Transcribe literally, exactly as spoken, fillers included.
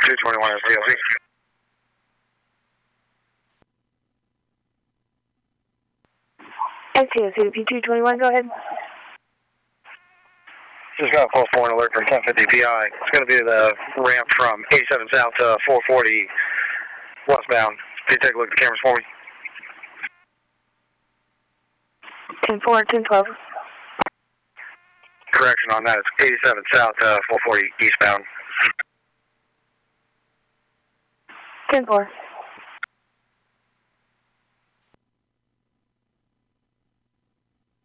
two twenty-one is D L C. N C O C P two twenty-one, go ahead. Just got a full foreign alert for ten fifty P I. It's going to be the ramp from eighty-seven south to four forty westbound. Can you take a look at the cameras for me? ten four, ten twelve. Correction on that, it's eighty-seven south to four forty eastbound. ten four.